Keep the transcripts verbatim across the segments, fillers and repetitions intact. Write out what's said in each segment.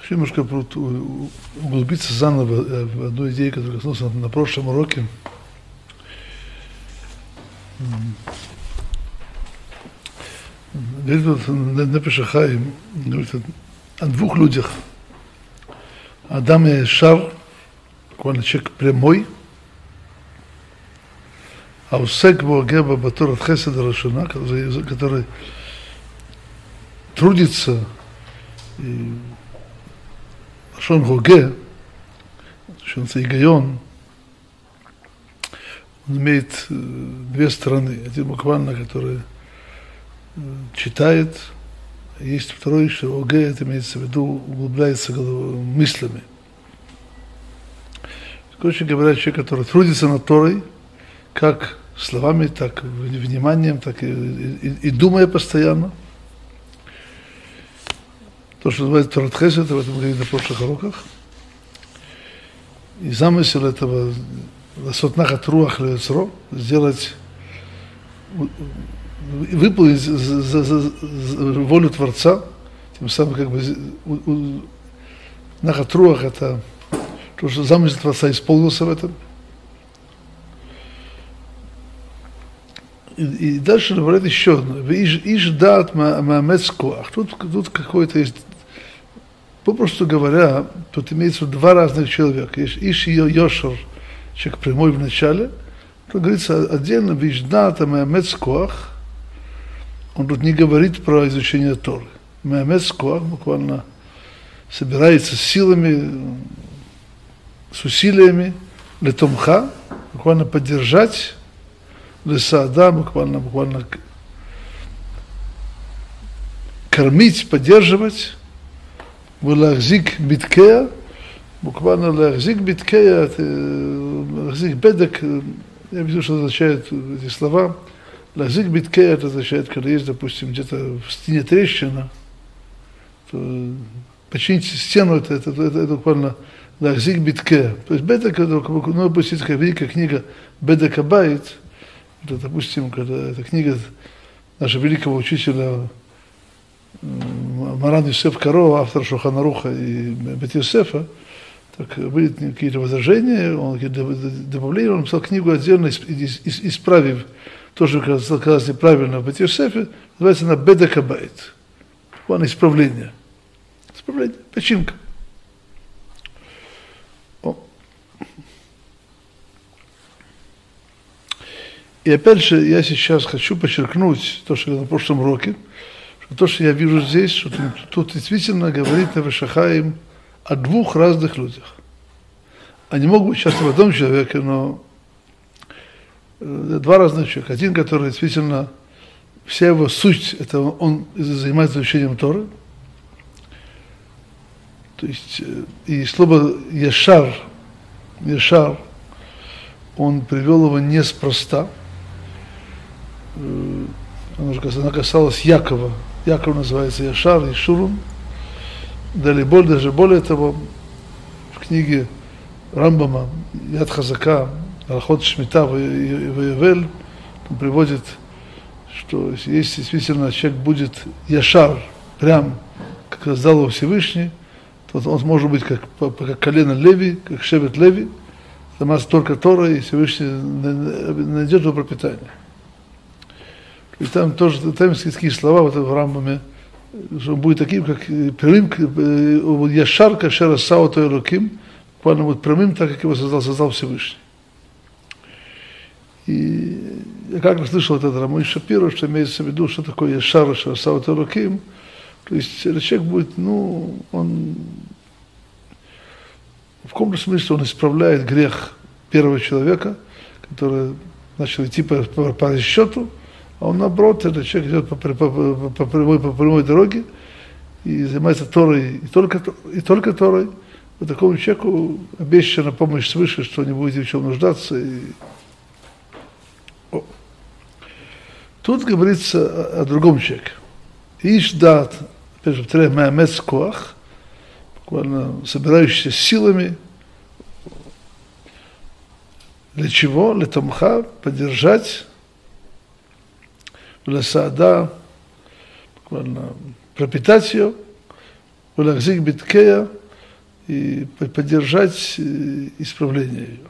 Хочу немножко углубиться заново в одну идею, которую коснулся на прошлом уроке. Говорит вот Нефеш Хаим, говорит о двух людях. Адам и Шар, буквально человек прямой, а Усек Боагеба Батор от Хеседа Рашуна, который, который трудится и Шон Гоге, что он Игайон, он имеет две стороны. Один буквально, который читает, есть второй, что Оге, это имеется в виду, углубляется мыслями. Короче говоря, человек, который трудится над Торой, как словами, так и вниманием, так и, и, и думая постоянно. То, что называется Торат Хесед, об этом мы говорили на прошлых уроках. И замысел этого ласот нахат руах леэцро, сделать, выполнить за, за, за, за волю Творца, тем самым как бы нахат руах это то, что замысел Творца исполнился в этом. И, и дальше говорит еще одно. Иш дат маамец коах. Тут, тут какой-то есть, попросту говоря, тут имеется два разных человека. Есть иш и йошер, человек прямой в начале. Тут говорится отдельно, иш дат маамец коах. Он тут не говорит про изучение Торы. Маамец коах буквально собирается с силами, с усилиями летомха, буквально поддержать лесаада, буквально, буквально кормить, поддерживать, лахзик биткея, буквально лахзик биткея, лахзик бедек, я вижу, что означают эти слова. Лахзик биткея, это означает, когда есть, допустим, где-то в стене трещина, то починить стену, это, это, это, это буквально лахзик биткея. То есть бедек, это, ну, допустим, такая великая книга Бедек Абайт. Это, допустим, когда эта книга нашего великого учителя Маран Йосеф Каро, автор Шулхан Аруха и Бет Йосефа, так были какие-то возражения, он какие-то добавления, он написал книгу отдельно, исправив то, что оказалось неправильно в Бет Йосефе, называется она Бедек Абайт. Буквально исправление. Исправление, починка. И опять же, я сейчас хочу подчеркнуть то, что я на прошлом уроке, что то, что я вижу здесь, что тут, тут действительно говорит Нефеш Хаим о двух разных людях. Они могут быть часто в одном человеке, но два разных человека. Один, который действительно, вся его суть, это он занимается изучением Торы. То есть, и слово Ешар, Ешар, он привел его неспроста. Она касалась Якова. Яков называется Яшар, Ишурун. Далее, даже более того, в книге Рамбама Яд Хазака, Алахот Шмита Ваевель, он приводит, что если действительно человек будет Яшар, прям, как создал его Всевышний, то он может быть как, как колено Леви, как Шевет Леви, заниматься только Торой, и Всевышний найдет его пропитание. И там тоже, там есть такие слова вот в Рамбаме, что он будет таким, как прямым, Яшар, Кашера Сао Тойроким, буквально будет прямым, так как его создал, создал Всевышний. И я как-то слышал от этого Рамой Шапира, что имеется в виду, что такое Яшар, Кашера Сао Тойроким, то есть этот человек будет, ну, он в каком-то смысле он исправляет грех первого человека, который начал идти по, по, по расчету, а он наоборот, этот человек идет по, по, по, по, прямой, по прямой дороге и занимается Торой, и только, и только Торой. Вот такому человеку обещана помощь свыше, что не будет ни в чем нуждаться. И... Тут говорится о, о другом человеке. Иш дат, опять же, повторяю, маамец коах, буквально собирающийся силами. Для чего? Для тамха, поддержать, для буквально пропитать ее, лахзик биткея, и поддержать исправление ее.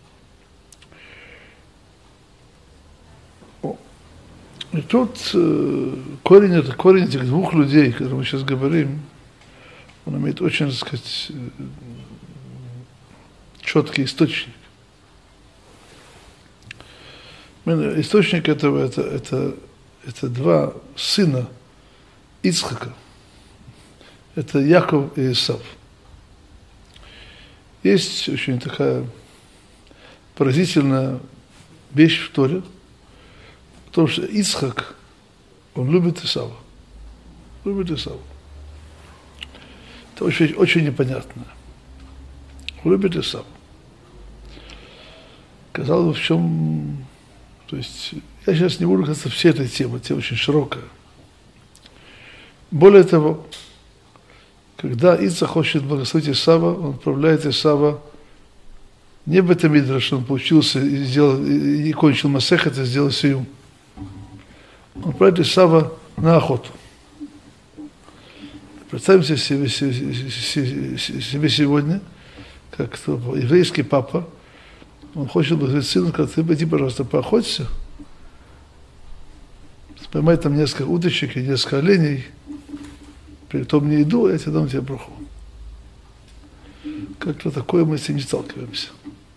И тут корень, это корень этих двух людей, о которых мы сейчас говорим, он имеет очень, так сказать, четкий источник. Источник этого это, это, это два сына Ицхака. Это Яков и Исав. Есть очень такая поразительная вещь в Торе, потому что Ицхак, он любит Исава. Любит Исава. Это очень, очень непонятно. Он любит Исава. Казалось бы, в чем... То есть, я сейчас не буду касаться всей этой темы, тема очень широкая. Более того, когда Ицхак хочет благословить Исава, он отправляет Исава не в этом мидре, что он поучился и, сделал, и кончил Масехет, и сделал Сиюм. Он отправляет Исава на охоту. Представим себе, себе сегодня, как еврейский папа, он хочет благословить сына, сказать, ты пойди, пожалуйста, поохоться, поймай там несколько уточек и несколько оленей, притом не иду, я тебе дам тебе браху. Как-то такое мы с этим не сталкиваемся.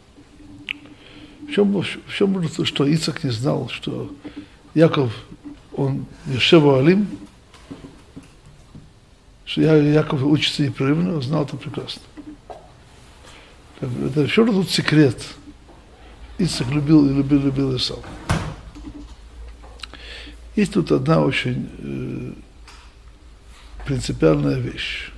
В чем, в чем может, что Ицхак не знал, что Яков, он Йошеву Алим, что Яков учится непрерывно, он знал это прекрасно. Это еще раз тут секрет. Ицхак любил и любил, любил Исав. Есть тут одна очень э, принципиальная вещь.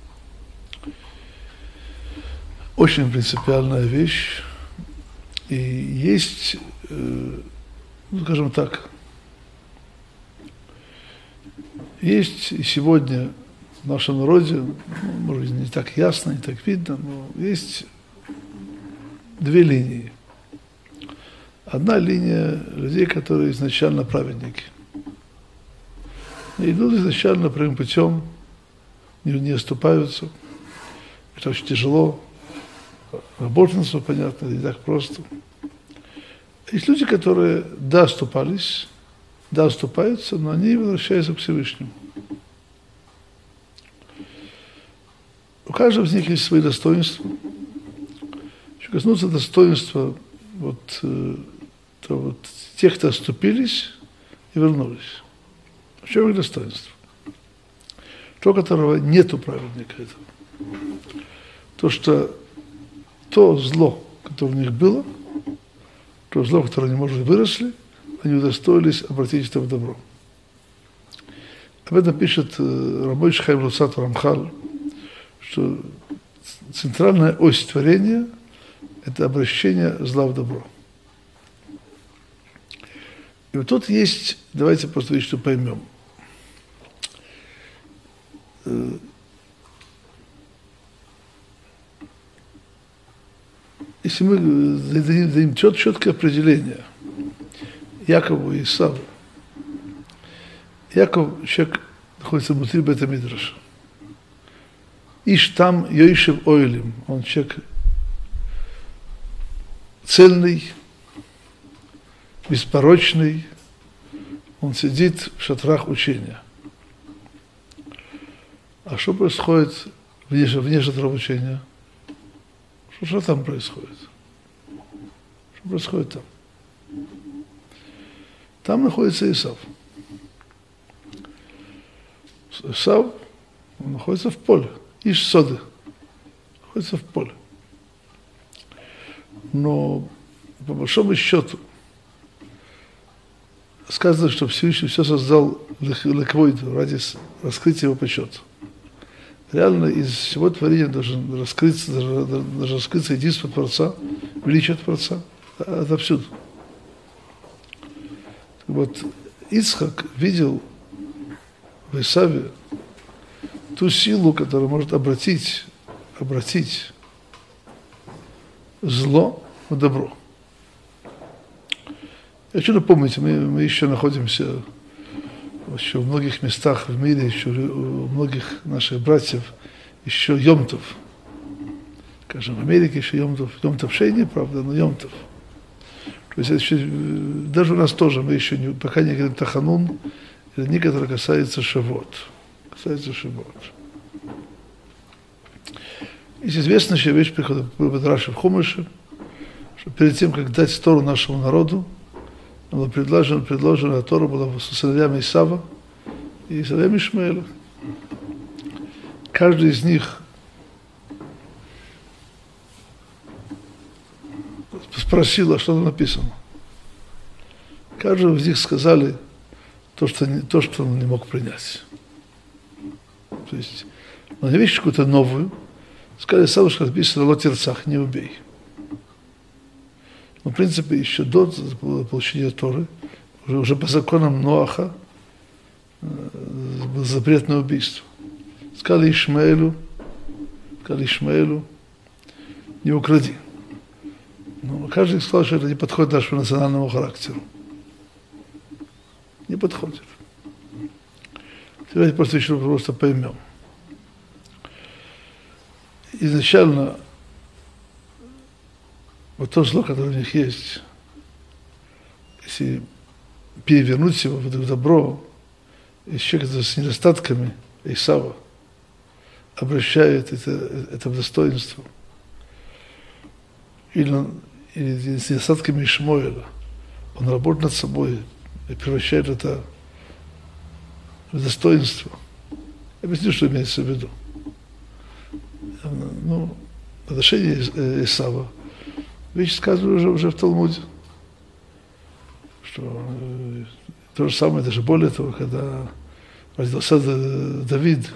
Очень принципиальная вещь. И есть, э, ну, скажем так, есть и сегодня в нашем народе, ну, может быть, не так ясно, не так видно, но есть две линии. Одна линия людей, которые изначально праведники. И идут изначально прямым путем, не, не оступаются. Это очень тяжело. Работница, понятно, не так просто. Есть люди, которые, да, оступались, да, оступаются, но они возвращаются к Всевышнему. У каждого из них есть свои достоинства. Если коснуться достоинства вот, то вот тех, кто оступились и вернулись. В чем их достоинство? То, которого нету праведника этого. То, что то зло, которое у них было, то зло, которое они, может, выросли, они удостоились обратить это в добро. Об этом пишет Рабойч Хаим Луцату Рамхаль, что центральная ось творения – это обращение зла в добро. И вот тут есть, давайте просто видеть, что поймем. Если мы дадим, дадим чет, четкое определение Якову и Исаву, Яков, человек, находится внутри Бейт Мидраша. Иш там Йоишев Ойлим, он человек цельный, беспорочный, он сидит в шатрах учения. А что происходит вне, вне шатров учения? Что, что там происходит? Что происходит там? Там находится Исав. Исав, он находится в поле. Иш соды. Находится в поле. Но по большому счету сказано, что Всевышний все создал леквойду ради раскрытия его почета. Реально из всего творения должен раскрыться, должен раскрыться единство Творца, величие Творца отовсюду. Вот Ицхак видел в Исаве ту силу, которая может обратить, обратить зло в добро. Я хочу напомнить, мы, мы еще находимся еще в многих местах в мире, еще у многих наших братьев, еще Йом Тов. Скажем, в Америке еще Йом-Тов, Йом-Тов Шейни, правда, но Йом-Тов. То есть еще, даже у нас тоже, мы еще не, пока не говорим Таханун, это не которое касается Шавот. Касается Шавот. Есть известная еще вещь, приходит Раши в Хумыше, что перед тем, как дать Тору нашему народу, было предложено, предложено, а Тора была с сыновьями Исава и сыновьями Ишмаэля. Каждый из них спросил, а что там написано. Каждому из них сказали то, что, не, то, что он не мог принять. То есть, но не вещь какую-то новую. Сказали сразу, что написано «Ло тирцах», не убей. Но, в принципе, еще до получения Торы, уже, уже по законам Ноаха, был запрет на убийство. Сказали Ишмаэлю, сказали Ишмаэлю, не укради. Но каждый сказал, что это не подходит нашему национальному характеру. Не подходит. Давайте просто еще просто поймем. Изначально вот то зло, которое у них есть, если перевернуть его в добро, и человек с недостатками Исава обращает это, это в достоинство, или, или с недостатками Ишмаэля, он работает над собой и превращает это в достоинство. Я объясню, что имеется в виду. Ну, отношение Исава, вещь сказана уже, уже в Талмуде, что э, то же самое, даже более того, когда родился Давид,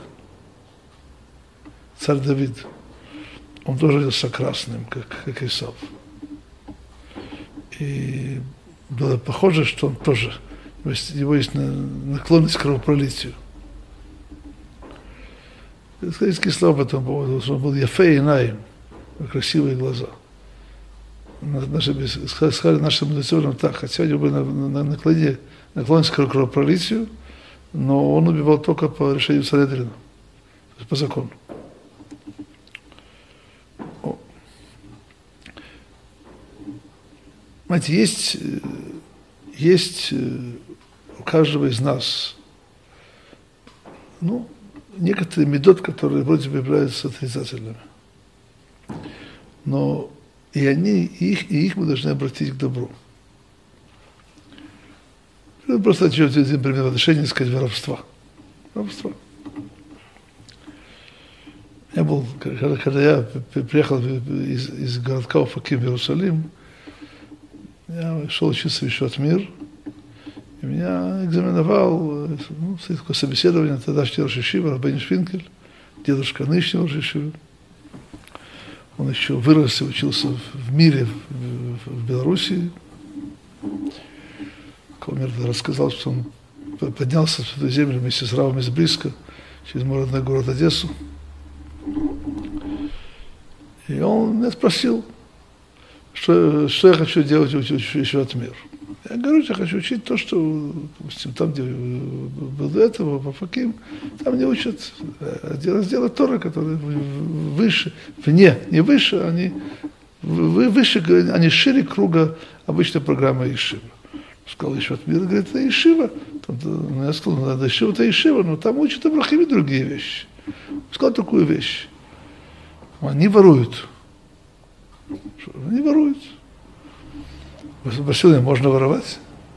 царь Давид, он тоже родился красным, как, как Исав. И было похоже, что он тоже, у него есть наклонность к кровопролитию. Исторические слова по этому поводу, что он был яфей и наим, красивые глаза. Наши, сказали нашим мудрецам так, хотя у него были на, на, наклоне, наклонность к кровопролитию, но он убивал только по решению Санедрина, по закону. О. Знаете, есть, есть у каждого из нас, ну, некоторые медот, которые вроде бы являются отрицательными. Но и они, и их, и их мы должны обратить к добру. Просто один пример в отношении, сказать, воровства. Воровства. Я был, когда, когда я приехал из, из городка Офаким в Иерусалим, я шел учиться в Ешиват Мир, и меня экзаменовал, ну, такое собеседование, тогдашний Рош Ешива, Рабейн Швинкель, дедушка нынешнего Рош Ешивы. Он еще вырос и учился в мире, в, в Белоруссии. Калмер рассказал, что он поднялся в эту землю вместе с Равом из Бриска, через мой родной город Одессу. И он меня спросил, что, что я хочу делать в Ешиват Мир. Я говорю, я хочу учить то, что, допустим, там, где был до этого, по Факим, там не учат разделы Торы, которые выше, вне, не выше, они выше, они шире круга обычной программы Ешивы. Сказал Ешиват Мир, говорит, это Ешива. Там, я сказал, надо Ешива, это Ешива, но там учат Абрахим и другие вещи. Сказал такую вещь. Они воруют. Они воруют. Вы спросили, можно воровать?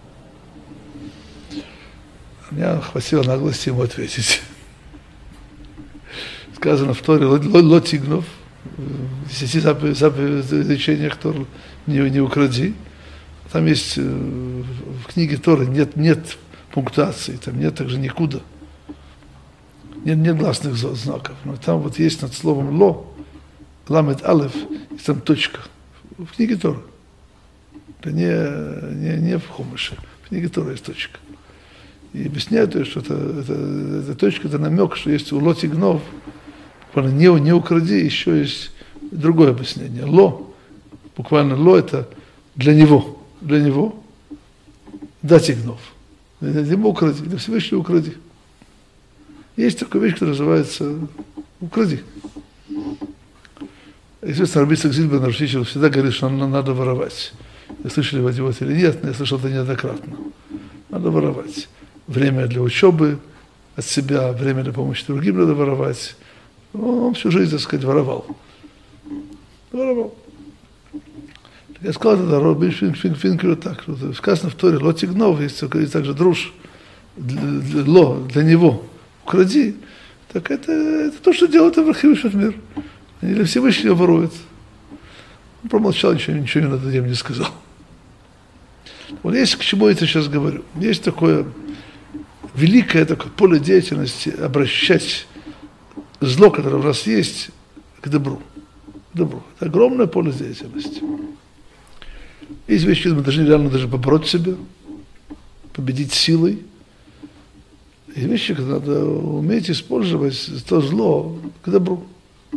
Меня хватило наглости ему ответить. Сказано в Торе, ло тигнов, в десяти заповедях Торы, не, не укради. Там есть, в книге Торы нет, нет пунктуации, там нет также никуда. Нет, нет гласных знаков. Но там вот есть над словом ло, ламет алеф, и там точка. В книге Торы. Это не, не, не в Хумыше, в книге Тора есть точка. И объясняют, что это, это, это точка, это намек, что есть у ло тигнов, не, не укради, еще есть другое объяснение. Ло, буквально ло, это для него, для него, да тигнов. Для него укради, для Всевышнего укради. Есть такая вещь, которая называется укради. Известно, Раби Ицхак Зильбер, наш учитель, всегда говорит, что надо воровать. Вы слышали его ответ или нет, но я слышал это неоднократно. Надо воровать. Время для учебы от себя, время для помощи другим надо воровать. Он всю жизнь, так сказать, воровал. Воровал. Я сказал тогда, Раби Финкелю так, сказано в Торе, ло тигнов, есть также друж, для, ло, для него, укради, так это, это то, что делает Авраам мир. Или Всевышний ворует. Он промолчал, ничего, ничего над этим не сказал. Вот есть к чему я это сейчас говорю. Есть такое великое такое поле деятельности обращать зло, которое у нас есть, к добру. К добру. Это огромное поле деятельности. Есть вещи, мы должны реально даже побороть себя, победить силой. Есть вещи, когда надо уметь использовать то зло к добру.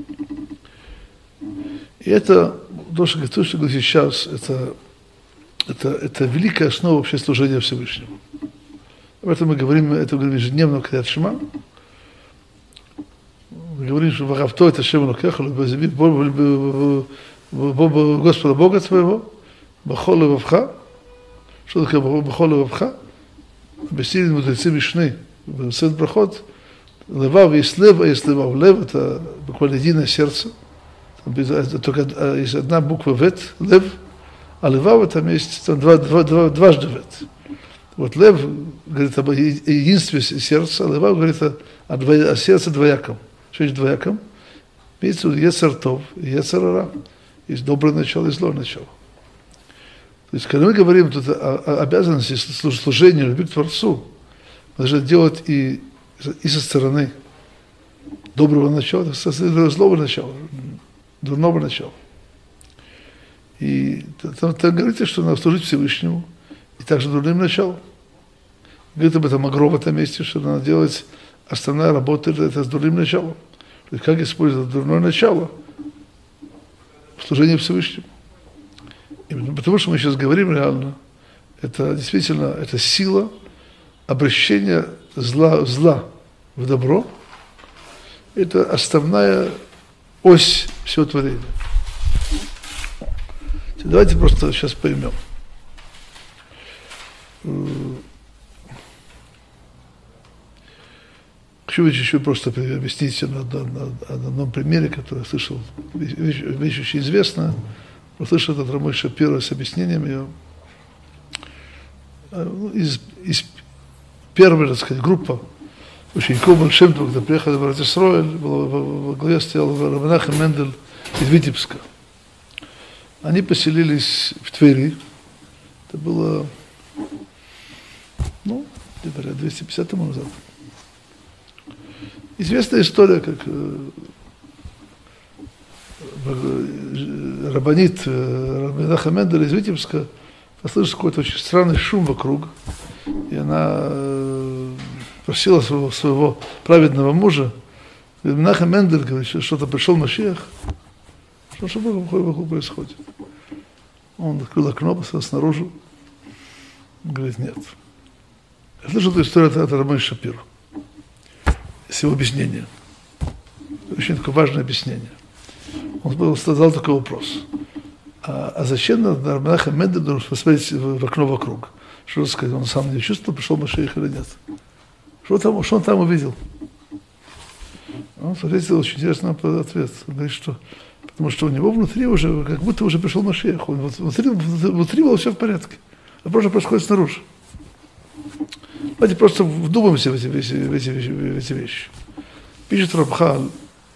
И это, то, что, то, что говорю сейчас, это, это, это великая основа вообще служения Всевышнему. Об этом мы говорим, это говорим ежедневно, когда Шма. Мы говорим, что «Варавто это Шем Элокеха, Господа Бога твоего, Бахол левавха». Что такое Бахол левавха? Объяснили мудрецы Мишны, в Сет Брахот, левав есть лев, а есть левав. Лев – это буквально единое сердце. Только есть одна буква вет, лев, а левав там есть там два, два, два, дважды вет. Вот лев говорит об единстве сердца, а левав говорит о, о, дво, о сердце двояком. Что есть двояком? Имеется в виду ецер тов и ецер ара. Есть доброе начало и злое начало. То есть, когда мы говорим тут о, о обязанности служения, любви к Творцу, мы должны делать и, и со стороны доброго начала, и со стороны злого начала, дурного начала. И там, там говорится, что надо служить Всевышнему, и также дурным началом. Говорит об этом Агро в этом месте, что надо делать, основная работа это с дурным началом. То есть, как использовать дурное начало в служении Всевышнему. Именно потому, что мы сейчас говорим реально, это действительно, это сила обращения зла, зла в добро. Это основная ось всего творения. Давайте просто сейчас поймем. Хочу еще просто объяснить на, на, на одном примере, который я слышал, вещь, вещь очень известная. Услышал этот Рамой Шапира с объяснением ее. Из, из первой, так сказать, группа учеников Баал Шем Тов, когда приехали в Эрец Исроэль, во главе стоял Рав Менахем Мендель из Витебска. Они поселились в Твери. Это было, ну, где-то двести пятьдесят тому назад. Известная история, как рабанит Рав Менахем Мендель из Витебска послышал какой-то очень странный шум вокруг, и она просила своего, своего праведного мужа. Менахем Мендель говорит, что что-то пришел Машиах. Что, что вокруг происходит? Он открыл окно, посмотрел снаружи. Он говорит, нет. Я слышал эту историю от Рамой Шапира. С его объяснения. Очень такое важное объяснение. Он задал такой вопрос. А, а зачем надо Менахем Мендель должен посмотреть в, в окно вокруг? Что сказать, он сам не чувствовал, пришел Машиах или нет? Что, там, что он там увидел? Он ответил очень интересный ответ. Он говорит, что потому что у него внутри уже, как будто уже пришел Машиах. Внутри, внутри было все в порядке. А просто происходит снаружи. Давайте просто вдумаемся в эти, в эти, в эти, в эти вещи. Пишет Рамхаль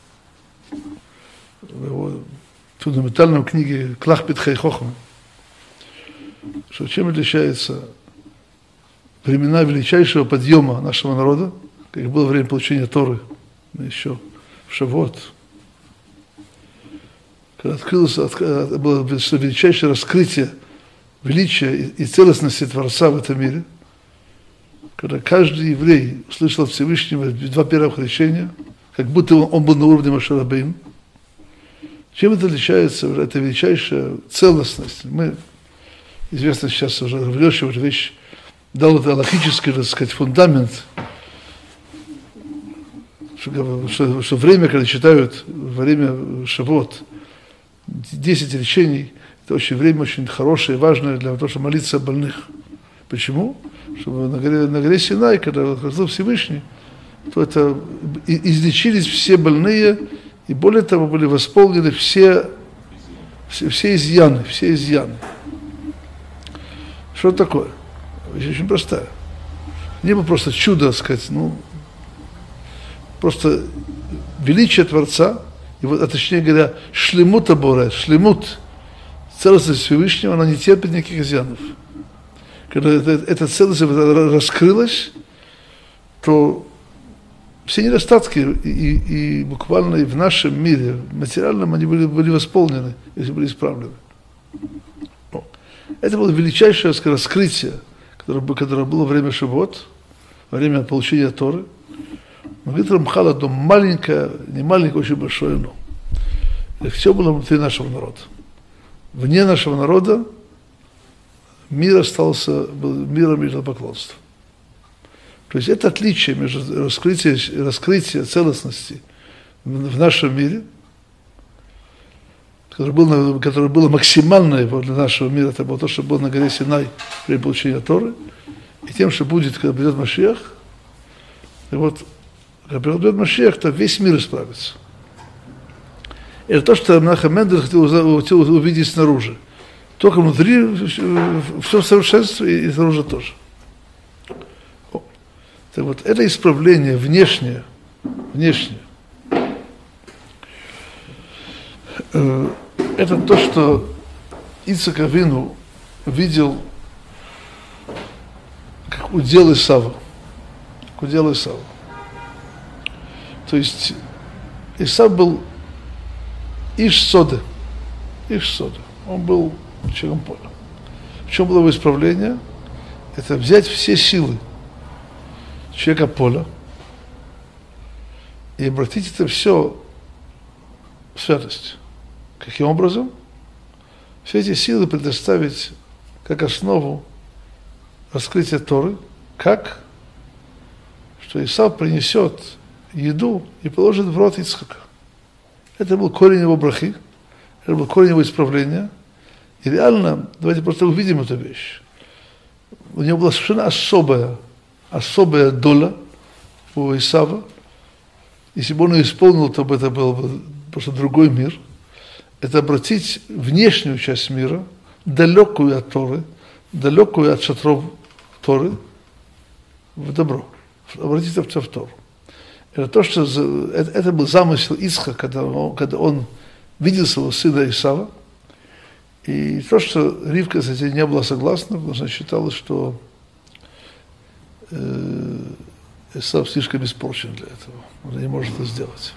в его фундаментальной книге «Клах Питхей Хохма», что чем отличается времена величайшего подъема нашего народа, как было время получения Торы, еще в Шавуот, когда открылось, было величайшее раскрытие величия и целостности Творца в этом мире, когда каждый еврей услышал от Всевышнего два первых речения, как будто он, он был на уровне Моше Рабейну. Чем это отличается, это величайшая целостность? Мы, известно сейчас уже, Равлёша вот вещь, дал это алахический, так сказать, фундамент, что, что, что время, когда читают во время Шавуот, десять речений, это очень время очень хорошее и важное для того, чтобы молиться о больных. Почему? Чтобы на горе, на горе Синай, когда возгласил Всевышний, то это излечились все больные, и более того, были восполнены все, все, все изъяны, все изъяны. Что такое? Вещь очень простая. Не было просто чудо, так сказать, ну, просто величие Творца, и вот, а точнее говоря, шлемут аборе, шлемут, целостность Всевышнего, она не терпит никаких изъянов. Когда эта, эта целостность раскрылась, то все недостатки и, и, и буквально и в нашем мире, материальном, они были, были восполнены, если были исправлены. Это было величайшее, сказать, раскрытие, которое, которое было во время Шавуот, во время получения Торы. Но говорит Рамхал одно маленькое, не маленькое, очень большое но. Это все было внутри нашего народа. Вне нашего народа мир остался, был миром идолопоклонства. То есть это отличие между раскрытием, раскрытием целостности в нашем мире, которое было, которое было максимальное для нашего мира, это было то, что было на горе Синай при получении Торы, и тем, что будет, когда придет Машиах. И вот, когда придет Машиах, то весь мир исправится. Это то, что Менахем Мендель хотел, хотел увидеть снаружи. Только внутри все в совершенстве, и снаружи тоже. Так вот, это исправление внешнее, внешнее, это то, что Ицхак Авину видел как удел Исава, как удел Исава. То есть Исав был Иш Соды, Иш Соды, он был человеком поля. В чем было его исправление? Это взять все силы человека поля и обратить это все в святость. Каким образом? Все эти силы предоставить как основу раскрытия Торы, как? Что Исав принесет еду и положит в рот Ицхака. Это был корень его брахи, это был корень его исправления. И реально, давайте просто увидим эту вещь. У него была совершенно особая, особая доля у Исава. Если бы он ее исполнил, то бы это был бы просто другой мир. Это обратить внешнюю часть мира, далекую от Торы, далекую от шатров Торы, в добро. Обратить это в Тору. Это то, что это, это был замысел Ицхака, когда он, когда он видел своего сына Исава. И то, что Ривка с этим не была согласна, потому что она считала, что э, Исав слишком испорчен для этого. Он не может это сделать.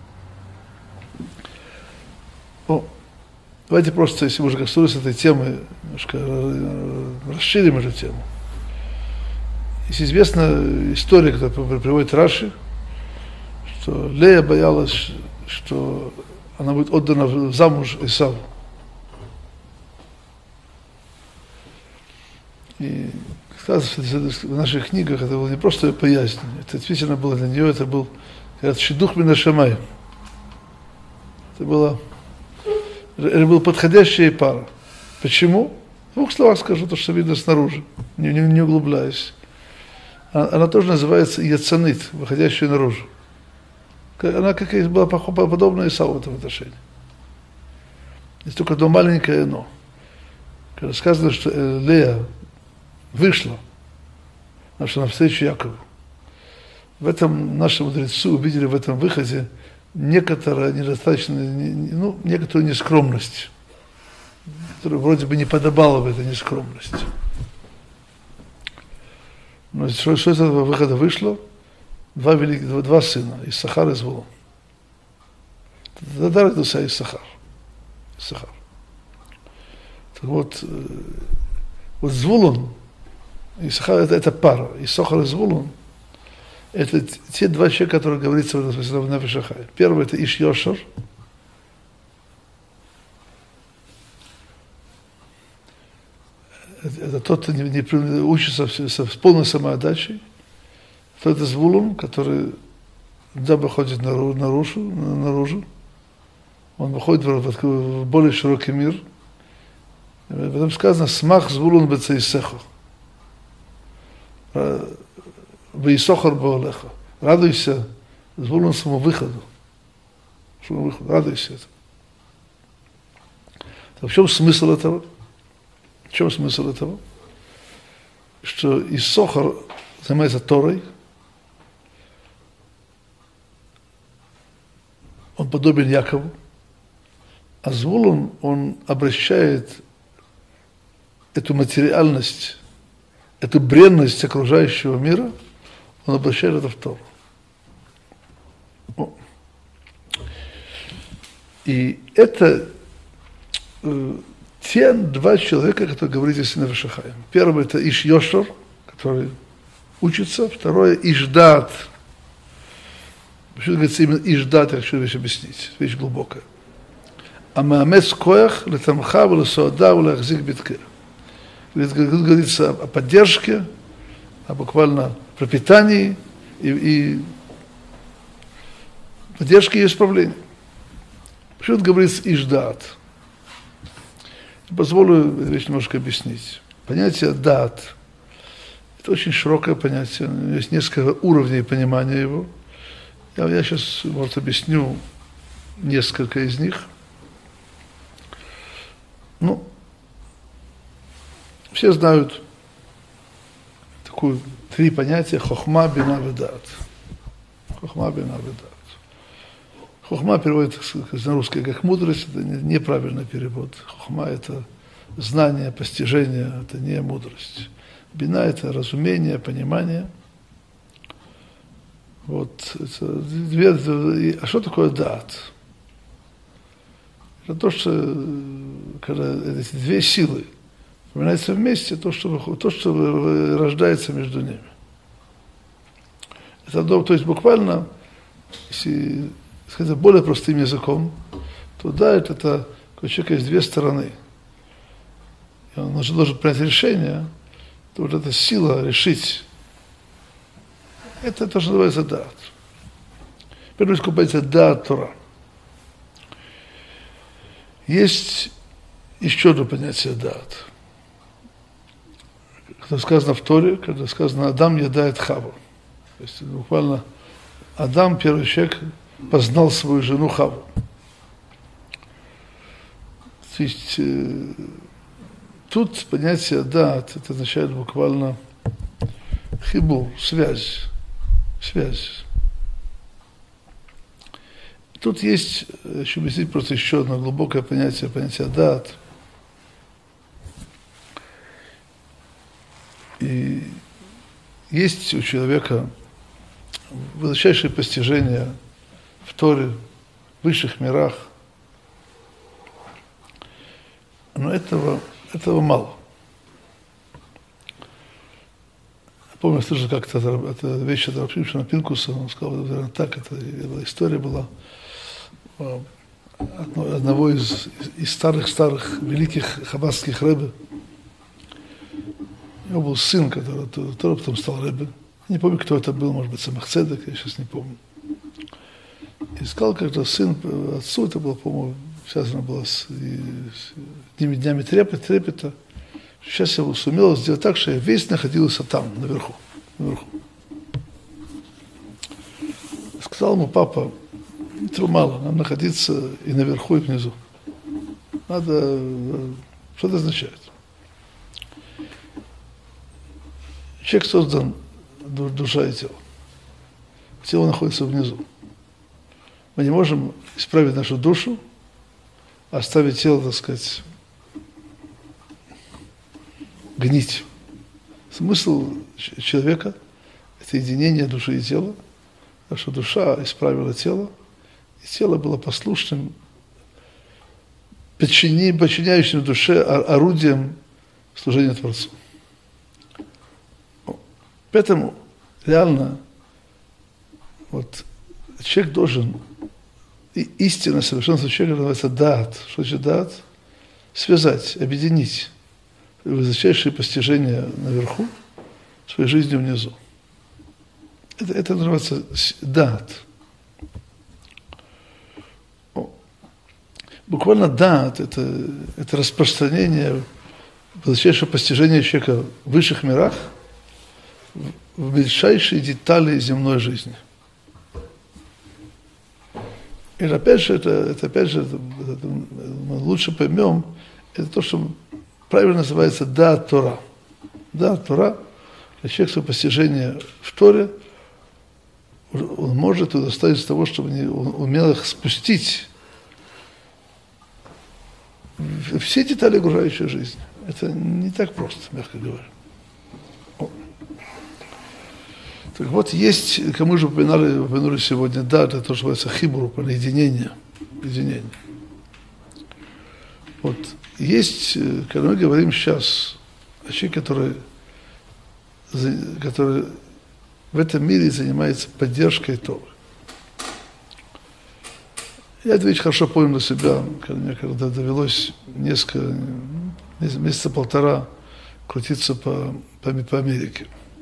Ну, давайте просто, если мы уже коснулись этой темы, немножко расширим эту тему. Есть известная история, которую приводит Раши, что Лея боялась, что она будет отдана замуж Исаву. И в наших книгах это было не просто боязнь, это действительно было для нее, это был шидух мин аш-шамаим. Это было, это была подходящая пара. Почему? В двух словах скажу то, что видно снаружи, не, не, не углубляясь. Она, она тоже называется яцанит, выходящая наружу. Она как и была подобна Исаву в этом отношении. Есть только одно маленькое но. Когда сказано, что Лея вышла навстречу Якову. В этом наши мудрецы увидели в этом выходе некоторую недостаточную, ну, некоторую нескромность, которая вроде бы не подобала в этой нескромности. Но что, что из этого выхода вышло? Два, великих, два, два сына, Иссахар и Звулун. Тогда родился Иссахар. Иссахар. Так вот, вот Звулун, Иссахар это, это пара, Иссахар и Звулун, это те два человека, которые говорится в Нефеш Хай. Первый это Иш Йошер, это, это тот, кто не, не учится с, с полной самоотдачей. То это Звулун, который дабы ходит наружу, наружу, наружу. он выходит в, в, в более широкий мир. В этом сказано «Смах звулун бецейсехо». «Вейсохар баолеха». Радуйся звулун своему выходу. Своему выходу. Радуйся этому. В чем смысл этого? В чем смысл этого? Что Иссохар занимается Торой, он подобен Якову, а Звулун, он обращает эту материальность, эту бренность окружающего мира, он обращает это в Тору. И это э, те два человека, которые говорите с Невешахаем. Первый это Иш Йошер, который учится, второе Ишдат. Почему говорится именно Ишдат, я хочу вещь объяснить, вещь глубокая. А Маамец Коях летамха влесоада влахзик битке. Говорится о поддержке, о буквально пропитании и, и поддержке и исправлении. Почему говорится Ишдат? Позволю вещь немножко объяснить. Понятие дат – это очень широкое понятие, есть несколько уровней понимания его. Я, я сейчас, может, объясню несколько из них. Ну, все знают такую, три понятия – хохма, бина, ведат. Хохма, бина, ведат. Хохма переводится на русский как мудрость, это неправильный перевод. Хохма – это знание, постижение, это не мудрость. Бина – это разумение, понимание. Вот, это две, а что такое дат? Это то, что, когда эти две силы упоминаются вместе, то, что, то, что рождается между ними. Это, то есть буквально, если сказать более простым языком, то дат – это у человека есть две стороны. И он должен принять решение, то вот эта сила решить. Это то, что называется дат. Первое искупается дат Тора. Есть еще одно понятие дат. Когда сказано в Торе, когда сказано Адам едает Хаву. То есть буквально Адам, первый человек, познал свою жену Хаву. То есть э, тут понятие дат, это означает буквально хибур, связь. Связь. Тут есть, еще объяснить просто еще одно глубокое понятие, понятие дат. И есть у человека высочайшее постижение в Торе, в высших мирах. Но этого, этого мало. Я помню, слышал как-то эта вещь от Рабшимшина Пинкуса, он сказал, наверное, так, это история была одного из, из старых-старых великих хаббатских рэбе. У него был сын, который, который потом стал рэбе. Не помню, кто это был, может быть, Самах Цедек, я сейчас не помню. И сказал, когда сын отцу, это было, по-моему, связано было с, с днями, днями трепета, трепета. Сейчас я сумел сделать так, что я весь находился там, наверху. наверху. Сказал ему папа, этого мало, нам находиться и наверху, и внизу. Надо, что это означает? Человек создан душа и тело. Тело находится внизу. Мы не можем исправить нашу душу, оставить тело, так сказать, гнить. Смысл человека – это единение души и тела, так что душа исправила тело, и тело было послушным, подчиняющим душе орудием служения Творцу. Поэтому реально вот, человек должен, и истинное совершенство человека называется дат. Что значит дат? Связать, объединить высочайшие постижения наверху своей жизнью внизу. Это, это называется дат. Буквально дат, это, это распространение, высочайшее постижение человека в высших мирах, в мельчайшие детали земной жизни. И опять же, это, это опять же, это, это, мы лучше поймем, это то, что правильно называется да Тора. Да Тора, человек свое постижение в Торе, он может удостоиться того, чтобы он умел их спустить в все детали окружающей жизни. Это не так просто, мягко говоря. Так вот, есть, кому уже упоминали, упомянули сегодня, да, это то, что называется хибру, единение, единение. Вот, есть, когда мы говорим сейчас о человеке, который, который в этом мире занимается поддержкой Торы. Я эту вещь хорошо помню на себя, когда мне когда довелось несколько, месяца полтора крутиться по, по, по Америке.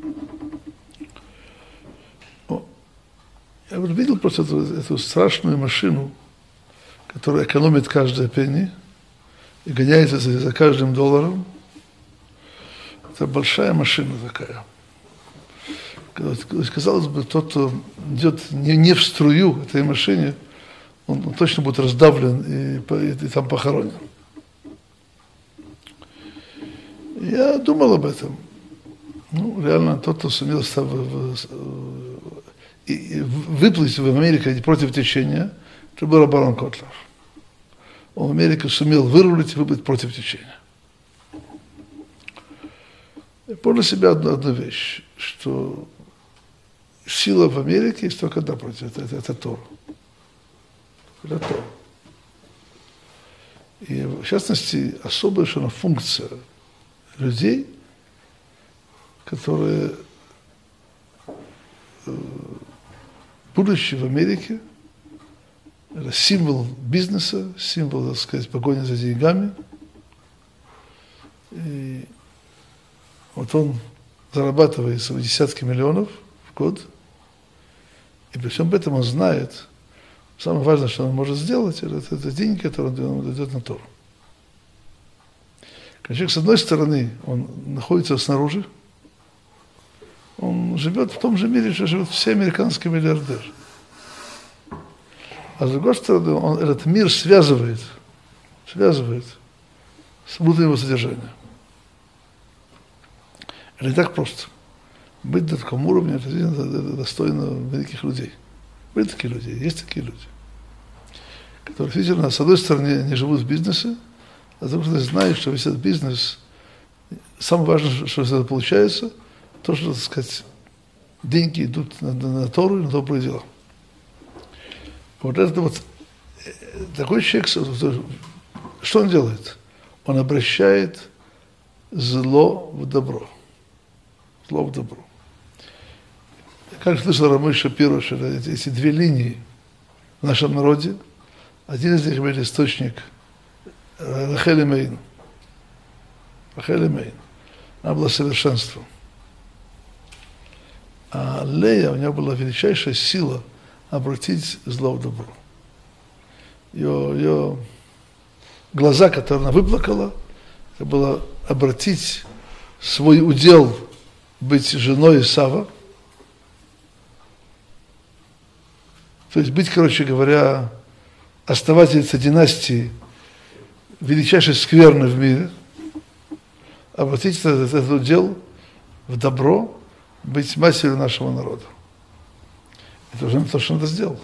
Я видел просто эту, эту страшную машину, которая экономит каждое пенни и гоняется за, за каждым долларом. Это большая машина такая. Казалось бы, тот, кто идет не, не в струю этой машине, он, он точно будет раздавлен и, и, и там похоронен. Я думал об этом. Ну, реально, тот, кто сумел став, и, и выплыть в Америку против течения, это был барон Котлер. Он в Америке сумел вырулить и выплыть против течения. Я понял для себя одну, одну вещь, что сила в Америке есть только одна против, это, это, это Тора. Это Тора. И в частности, особая совершенно функция людей, которые, будучи в Америке, это символ бизнеса, символ, так сказать, погони за деньгами. И вот он зарабатывает свои десятки миллионов в год, и при всем этом он знает, самое важное, что он может сделать, это, это деньги, которые он дает на Тору. Когда человек, с одной стороны, он находится снаружи, он живет в том же мире, что живут все американские миллиардеры. А с другой стороны, он этот мир связывает, связывает с внутренним его содержанием. Это не так просто. Быть на таком уровне, это, это достойно великих людей. Были такие люди, есть такие люди, которые, действительно, с одной стороны, они живут в бизнесе, а с другой стороны, знают, что весь этот бизнес, самое важное, что из этого получается, то, что, так сказать, деньги идут на, на, на Тору и на добрые дела. Вот это вот, такой человек, что он делает? Он обращает зло в добро. Зло в добро. Как слышал Рамой Шапиро, что эти, эти две линии в нашем народе, один из них имеет источник Рахель Эмейн. Рахель Эмейн. Она была совершенством. А Лея, у нее была величайшая сила обратить зло в добро. Ее, ее глаза, которые она выплакала, это было обратить свой удел быть женой Исава. То есть быть, короче говоря, основательницей династии величайшей скверны в мире, обратить этот, этот удел в добро, быть матерью нашего народа. Это уже то, что он это сделал.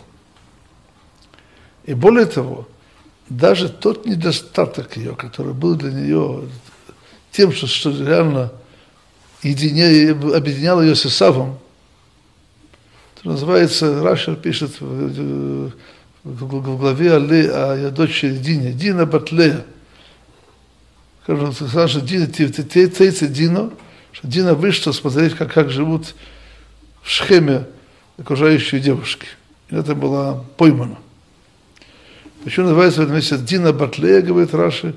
И более того, даже тот недостаток ее, который был для нее тем, что, что реально единя, объединял ее с Исавом, это называется, Рашер пишет в, в главе о ее дочери Дине, Дина Батлея. Скажем, что Дина, тейца Дина, что Дина вышла смотреть, как, как живут в Шхеме окружающие девушки. И это была поймана. Почему называется в этом месте Дина Батлея, говорит Раши.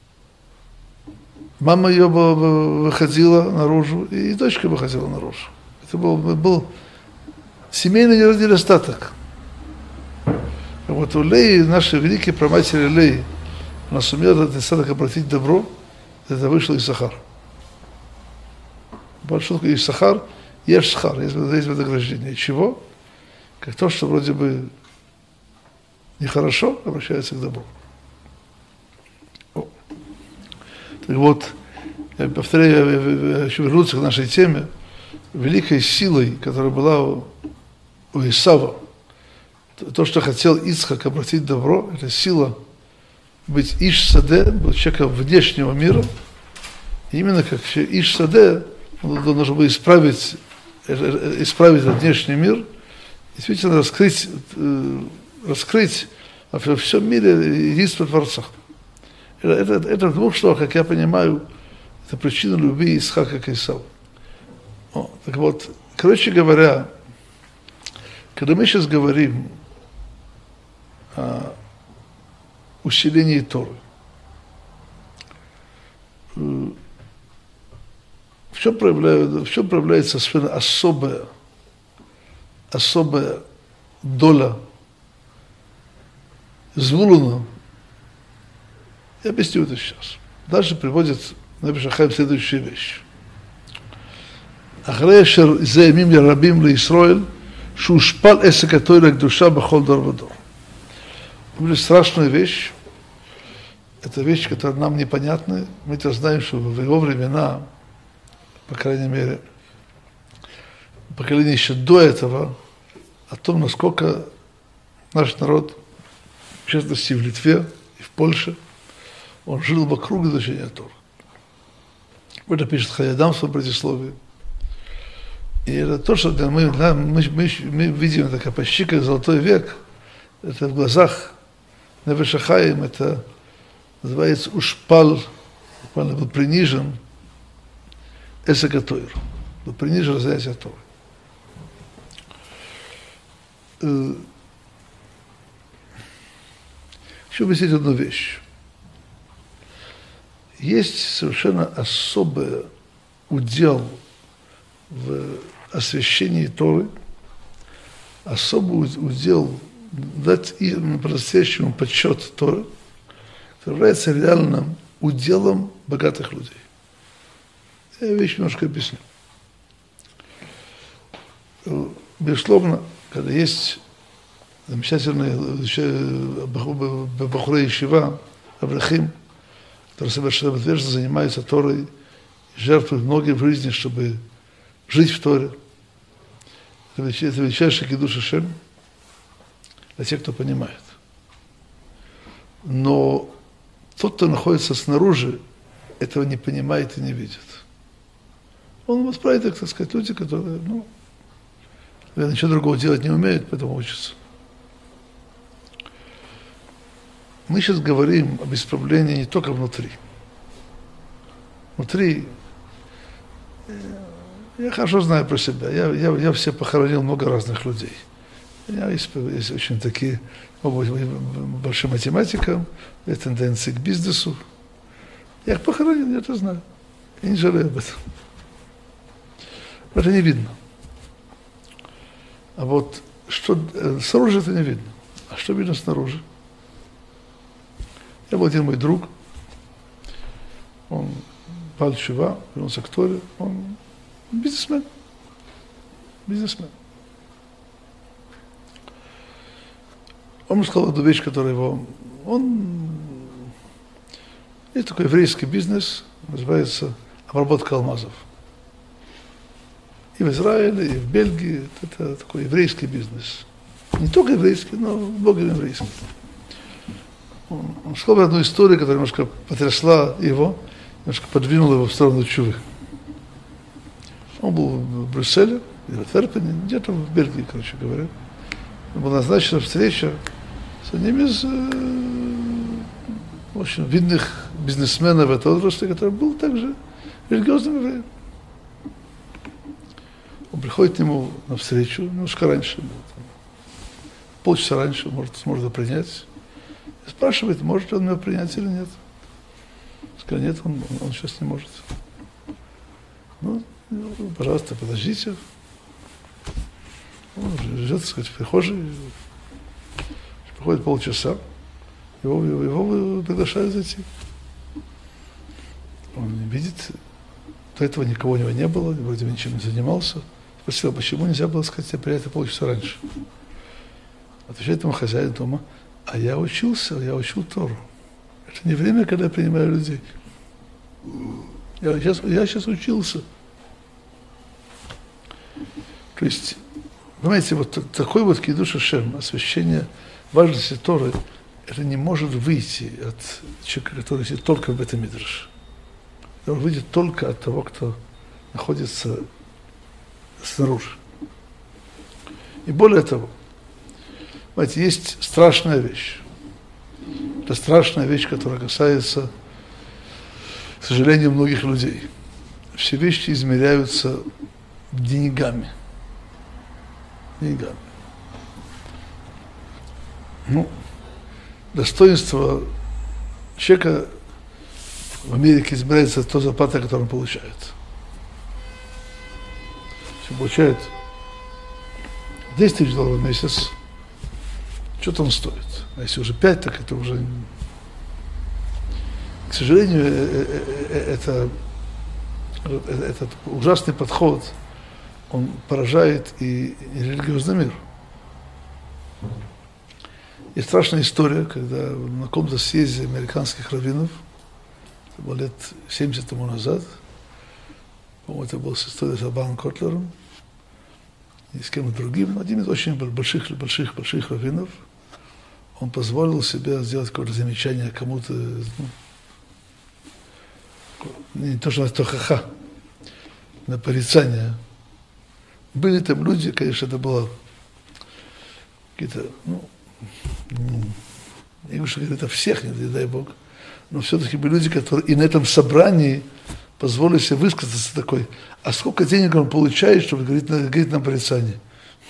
Мама ее выходила наружу, и дочка выходила наружу. Это был, был семейный недостаток. вот у Леи, нашей великой праматери Леи, она сумела этот недостаток обратить в добро, это вышло из Сахар. Большой из Сахар, ешь Сахар, есть вознаграждение. Чего? Как то, что вроде бы нехорошо, обращается к добру. О. Так вот, я повторяю, я еще вернуться к нашей теме, великой силой, которая была у, у Исава, то, что хотел Ицхак обратить в добро, это сила быть Иш-Саде, быть человеком внешнего мира. И именно как Иш-Саде, он должен был исправить, исправить этот внешний мир, действительно раскрыть, раскрыть во всем мире единство Творца. Это, это, это в двух словах, как я понимаю, это причина любви Исхака к Исаву. О, так вот, короче говоря, когда мы сейчас говорим о усилении Торы, в чем, проявляется, в чем проявляется совершенно особая, особая доля Звулуна, я объясню это сейчас. Дальше приводит Небе Хаим следующую вещь. אחרי אשר זה ימים לרבים לישראל, שהושפל עסק התורה לקדושה בכל דור ודור. Это страшная вещь. Это вещь, которая нам непонятна. Мы-то знаем, что в его времена, по крайней мере, поколение еще до этого, о том, насколько наш народ, в частности в Литве и в Польше, он жил вокруг изучения Торы. Это пишет Хаядам в своем предисловии. И это то, что мы, мы, мы, мы видим, это как почти как золотой век, это в глазах Невеш хаим, это называется ушпал, буквально был принижен эсек Тойр, был принижен занятие Торы. Хочу объяснить одну вещь. Есть совершенно особый удел в освящении Торы, особый удел дать им по-настоящему почет Торы, который является реальным уделом богатых людей. Я вещь немножко объясню. Безусловно, когда есть замечательные бахуры ешива, Аврахим, которые совершенно ответственно занимаются Торой, жертвуют многие в жизни, чтобы жить в Торе. Это величайший кидуш Ашем для тех, кто понимает. Но тот, кто находится снаружи, этого не понимает и не видит. Он воспринимает, так сказать, люди, которые, ну, ничего другого делать не умеют, поэтому учатся. Мы сейчас говорим об исправлении не только внутри. Внутри, я хорошо знаю про себя, я, я, я все похоронил много разных людей. Я есть, есть очень такие, большим математиком, есть тенденции к бизнесу. Я их похоронил, я это знаю. Я не жалею об этом. Это не видно. А вот что снаружи это не видно. А что видно снаружи? Я был один мой друг, он пал чува, вернулся к Торе, он бизнесмен. Бизнесмен. Он мне сказал одну вещь, которая его... Он... Есть такой еврейский бизнес, называется обработка алмазов. И в Израиле, и в Бельгии. Это такой еврейский бизнес. Не только еврейский, но много еврейский. Он, он сказал мне одну историю, которая немножко потрясла его, немножко подвинула его в сторону чувы. Он был в Брюсселе, или в Антверпене, где-то в Бельгии, короче говоря. Была назначена встреча с одним из э, очень видных бизнесменов этого возраста, который был также религиозным евреем. Он приходит к нему на встречу, немножко раньше, там, полчаса раньше, может, сможет его принять. И спрашивает, может ли он его принять или нет. Сказал, нет, он, он, он сейчас не может. Ну, пожалуйста, подождите. Он живет, так сказать, в прихожей. проходит полчаса, его, его, его приглашают зайти. Он видит, до этого никого у него не было, вроде бы ничем не занимался. Спросил, почему нельзя было сказать, тебе приятно полчаса раньше? Отвечает ему хозяин дома, а я учился, я учил Тору. Это не время, когда я принимаю людей. Я сейчас, я сейчас учился. То есть, понимаете, вот такой вот кидуш Ашем, освящение важности Торы, это не может выйти от человека, который сидит только в этом мидраше. Это выйдет только от того, кто находится снаружи. И более того, понимаете, есть страшная вещь. Это страшная вещь, которая касается, к сожалению, многих людей. Все вещи измеряются деньгами. Деньгами. Ну, достоинство человека в Америке измеряется то зарплата, которую он получает. Если он получает десять тысяч долларов в месяц, что-то он стоит. А если уже пять, так это уже... К сожалению, это, этот ужасный подход, он поражает и религиозный мир. Есть страшная история, когда на каком-то съезде американских раввинов, это было лет семьдесят тому назад, по-моему, это была история с Абаном Котлером и с кем-то другим, один из очень больших, больших, больших раввинов, он позволил себе сделать какое-то замечание кому-то, ну, не то, что это ха-ха, на порицание. Были там люди, конечно, это было какие-то, ну, не говорю, что это всех, не дай Бог, но все-таки были люди, которые и на этом собрании позволили себе высказаться такой, а сколько денег он получает, чтобы говорить, говорить на порицание?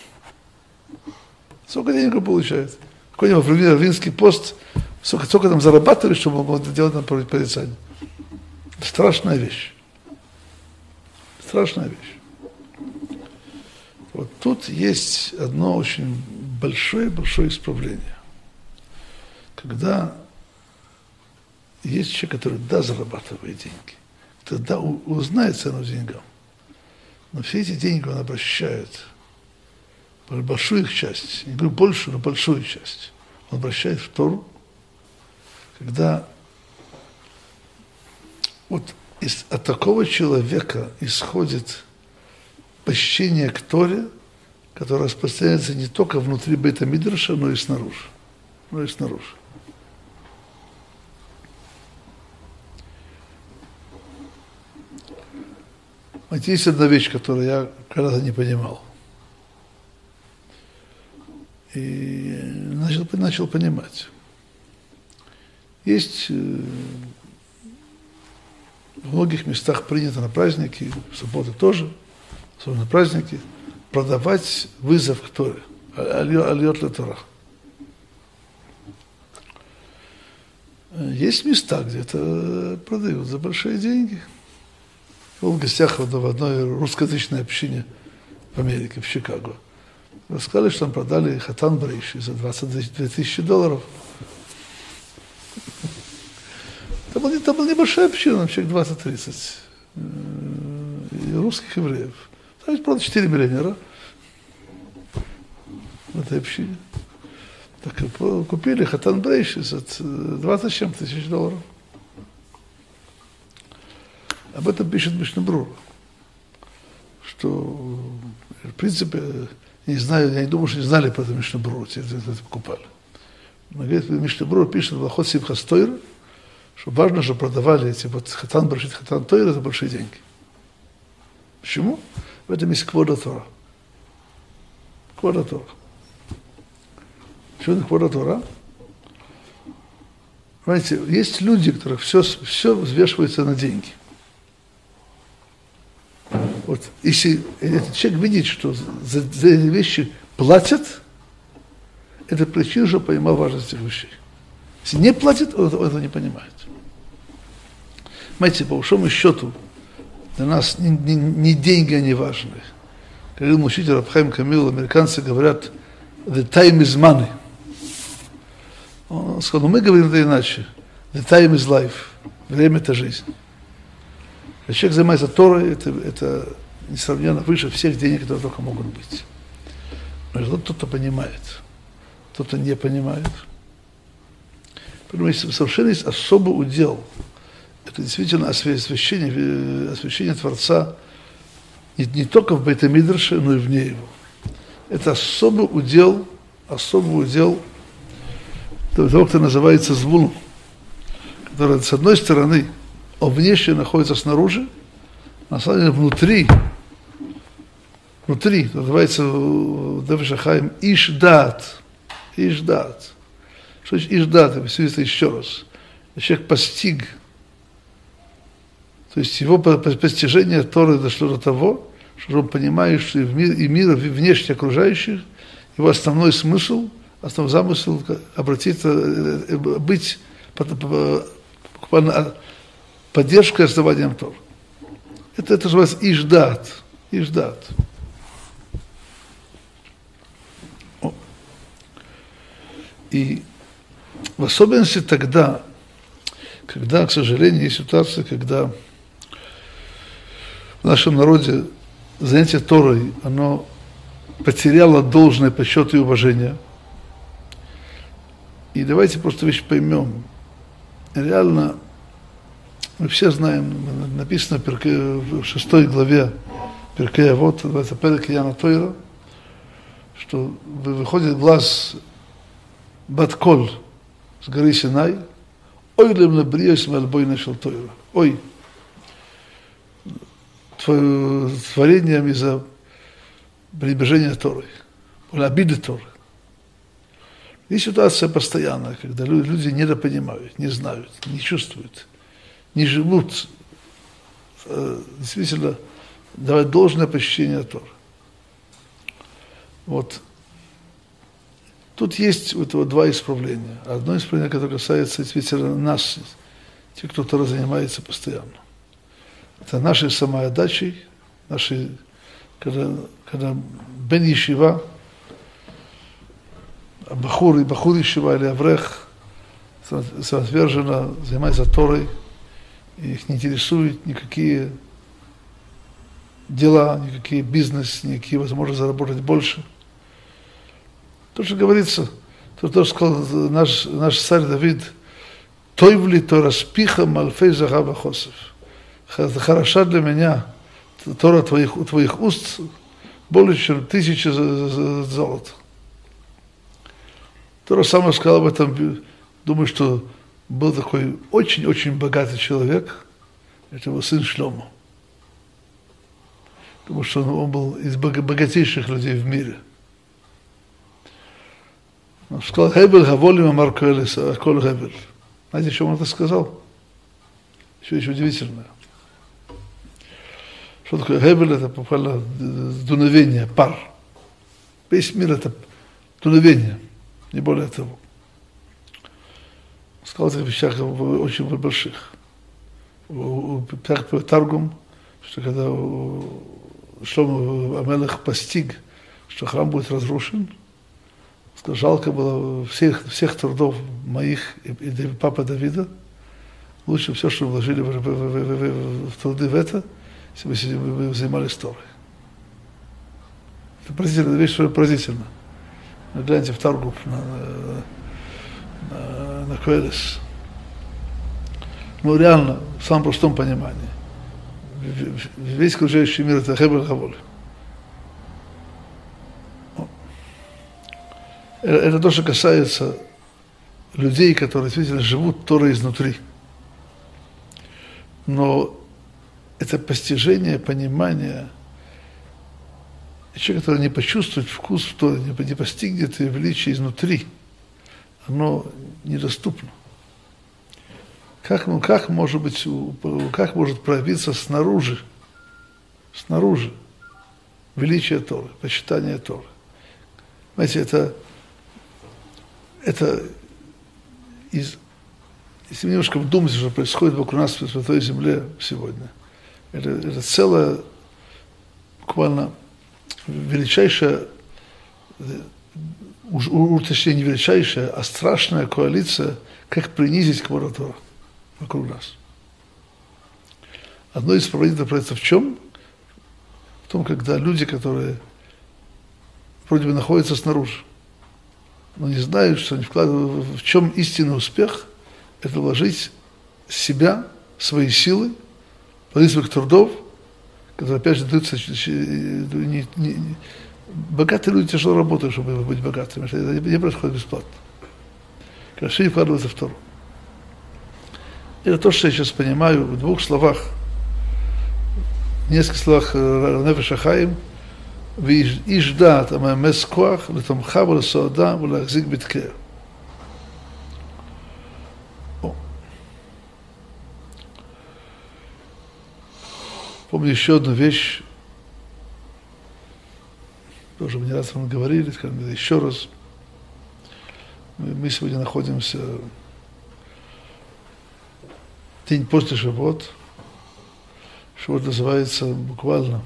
Сколько денег он получает? Какой-нибудь раввинский пост, сколько, сколько там зарабатывали, чтобы он мог делать на порицание? Страшная вещь. Страшная вещь. Вот тут есть одно очень большое-большое исправление. Когда есть человек, который да, зарабатывает деньги, тогда узнает цену деньгам, но все эти деньги он обращает, большую их часть, не говорю большую, но большую часть, он обращает в Тору, когда вот из, от такого человека исходит почтение к Торе, которое распространяется не только внутри бейта мидраша, но и снаружи. Но и снаружи. Вот есть одна вещь, которую я когда-то не понимал. И начал, начал понимать. Есть э, в многих местах принято на праздники, в субботу тоже, особенно на праздники, продавать вызов к Торе, алиот ле Тора. Есть места, где это продают за большие деньги. Был в гостях в одной русскоязычной общине в Америке, в Чикаго. Рассказали, что там продали хатан брейши за двадцать две тысячи долларов. Это была, это была небольшая община, человек двадцать-тридцать русских евреев. Там есть, правда, четыре миллионера в этой общине. Так купили хатан брейши за двадцать семь тысяч долларов. Об этом пишет Мишна Брура, что, в принципе, я не знаю, я не думаю, что не знали про это Мишна Брура, те, кто это покупали. Но, говорит, Мишна Брура пишет в Лахот Симхас Тойра, что важно, что продавали эти вот хатан брейшит, хатан Тойра за большие деньги. Почему? В этом есть квода Тора. Квода Тора. Почему это квода Тора? Понимаете, есть люди, у которых все, все взвешивается на деньги. Вот, если этот человек видит, что за, за эти вещи платят, это причина, что поймал важность этих вещей. Если не платит, он, он этого не понимает. Понимаете, по большому счету, для нас не, не, не деньги, они важны. Как говорил учитель Раб Хаим Камил, американцы говорят, the time is money. Он сказал, ну мы говорим это иначе. The time is life. Время – это жизнь. Когда человек занимается Торой, это, это несравненно выше всех денег, которые только могут быть. Но если кто-то понимает, кто-то не понимает. Поэтому есть, совершенно есть особый удел. Это действительно освящение, освящение Творца не, не только в Бейт-Мидраше, но и вне его. Это особый удел, особый удел того, кто называется звулом, который, с одной стороны, он внешне находится снаружи, на самом деле внутри, внутри, это называется в Нефеш ха-Хаим иш-дат, иш-дат. Что значит иш-дат? Я все это еще раз. Человек постиг, то есть его постижение Торы дошло до того, что он понимает, что и мир, и мир внешне окружающих, его основной смысл, основной замысел обратиться, быть поддержкой основанием Торы. Это, это называется иш-дат, иш-дат. И в особенности тогда, когда, к сожалению, есть ситуация, когда в нашем народе занятие Торой, оно потеряло должное почет и уважение. И давайте просто вещь поймем. Реально, мы все знаем, написано в шестой главе Перкей Авот, это Перек Яна Тойра, что выходит глаз Батколь с горы Синай, ой, лем набриёс мальбой нашел Тойра. Ой, творением из-за пренебрежения Торой, обиды Торы. Есть ситуация постоянная, когда люди недопонимают, не знают, не чувствуют, не живут, действительно, давать должное почтение Торы. Вот. Тут есть у этого два исправления. Одно исправление, которое касается действительно нас, тех, кто Торой занимается постоянно. Это нашей самоотдачей, нашей, когда, когда бен ешива, бахур и бахур ешива или аврех самоотверженно занимается Торой, и их не интересуют никакие дела, никакие бизнес, никакие возможности заработать больше. То, что говорится, то, что сказал наш, наш царь Давид, «Тойвли Тора спиха мальфей загаба хосев». Хороша для меня Тора твоих, у твоих уст больше, чем тысячи золота. Тора сама сказала об этом, думаю, что был такой очень-очень богатый человек, это его сын Шломо. Потому что он, он был из богатейших людей в мире. Он сказал, «Хебель гаволим амар коэлес, акол хебель». Знаете, что он это сказал? Еще еще удивительное. Что такое хебель? Это буквально дуновение, пар. Весь мир это дуновение, не более того. Он сказал о этих вещах очень больших. Так по Таргум, что когда Шломо Амелех постиг, что храм будет разрушен, сказал, жалко было всех, всех трудов моих и, и папы Давида, лучше все, что вложили в, в, в, в, в труды в это, если бы вы занимались Торой. Это поразительно, вещь, что поразительно. Гляньте в Таргум на, на, на Коэлес. Ну, реально, в самом простом понимании. Весь окружающий мир – это хебель гаволь. Это то, что касается людей, которые действительно живут Торой изнутри. Но это постижение, понимание, человек, который не почувствует вкус в Торе, не постигнет ее величие изнутри, оно недоступно. Как, ну, как, может быть, как может проявиться снаружи, снаружи величие Торы, почитание Торы? Знаете, это, это из, если немножко вдуматься, что происходит вокруг нас на Святой Земле сегодня, это, это целая, буквально величайшая уж, уж точнее не величайшая, а страшная коалиция, как принизить квора Тора вокруг нас. Одно из проводителей проекта в чем? В том, когда люди, которые вроде бы находятся снаружи, но не знают, что они вкладывают, в чем истинный успех, это вложить себя, свои силы, плоды своих трудов, которые опять же даются, не, не, не, богатые люди тяжело работают, чтобы быть богатыми, это не происходит бесплатно. Хорошо не вкладываются в Тору. Это то, что я сейчас понимаю в двух словах, в нескольких словах Нефеш Хаим, ואיש דעת המאמץ כוח לתומכה ולסועדה ולהחזיק בתקר. Помню еще одну вещь, тоже мы не раз вам говорили, скажем, еще раз. Мы сегодня находимся день после Шавуот. Шавуот называется буквально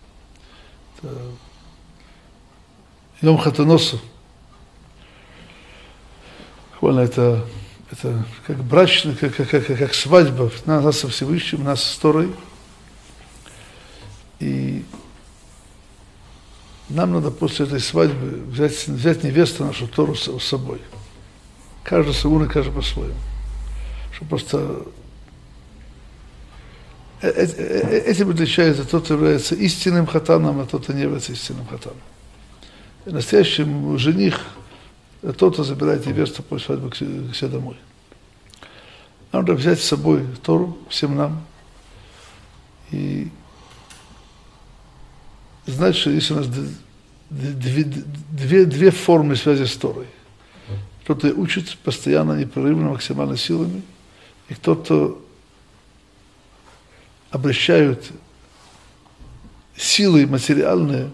Йом Хатаносу. Буквально это, это как брачный, как, как, как, как свадьба нас со Всевышним, нас с Торой. И нам надо после этой свадьбы взять, взять невесту нашу Тору с, с собой. Каждый сагун и каждый по-своему. Чтобы просто этим отличается тот, кто является истинным хатаном, а тот, кто не является истинным хатаном. И настоящий жених тот, кто забирает невесту после свадьбы к себе домой. Нам надо взять с собой Тору, всем нам, и знать, что есть у нас две, две, две формы связи с Торой. Кто-то учит постоянно, непрерывно, максимально силами, и кто-то обращают силы материальные,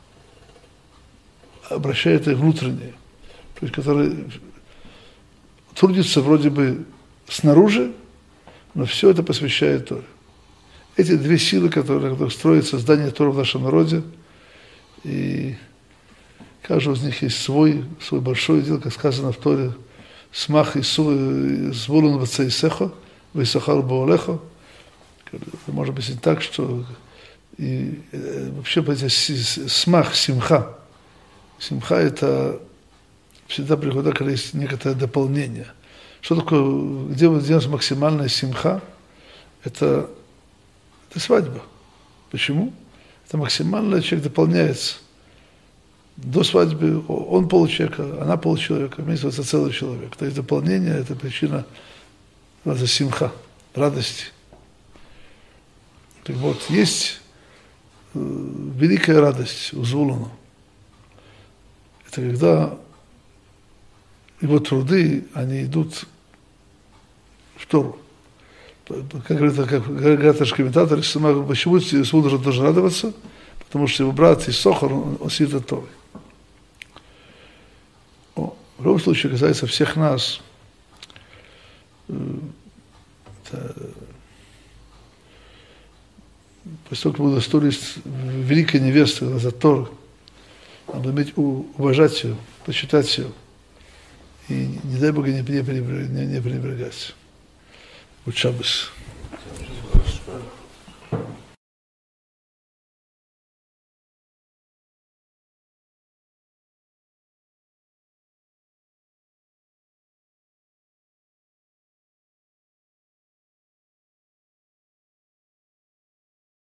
обращают их внутренние, то есть которые трудятся вроде бы снаружи, но все это посвящает Торе. Эти две силы, которые, которые строят создание Торы в нашем народе, и каждый из них есть свой, свой большой дел, как сказано в Торе, «Смах и зволун вацейсехо, вейсахар боолехо». Можно объяснить так, что и, вообще смах, симха. Симха это всегда приходит, когда есть некоторое дополнение. Что такое, где мы делаем максимальная симха? Это, это свадьба. Почему? Это максимально человек дополняется. До свадьбы он полчеловека, она полчеловека, вместе это целый человек. То есть дополнение это причина за симха, радости. Так вот, есть э, великая радость у Звулуна. Это когда его труды, они идут в Тору. Как говорят, как говорят наши комментаторы, почему Звулун должен радоваться? Потому что его брат Исохар, он, он сидит от Торы. О, в любом случае, касается всех нас, э, это, после того, как мы удостоились великой невесты за Тору, надо иметь, уважать ее, почитать ее. И не дай Бога не, не, не, не пренебрегать. Вот шаббас.